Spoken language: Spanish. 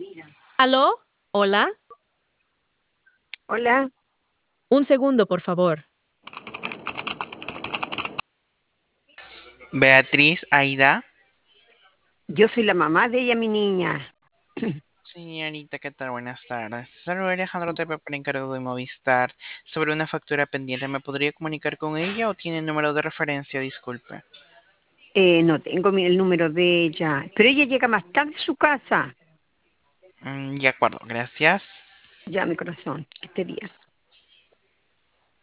¿Aló? ¿Hola? Hola, Un segundo, por favor. Beatriz, Aida. yo soy la mamá de ella, mi niña. Señorita, ¿qué tal? Buenas tardes. Soy Alejandro Tepe por encargo de Movistar. Sobre una factura pendiente, ¿me podría comunicar con ella o tiene número de referencia? Disculpe. No tengo el número de ella, pero ella llega más tarde a su casa. De acuerdo, gracias. Ya, mi corazón, que esté bien.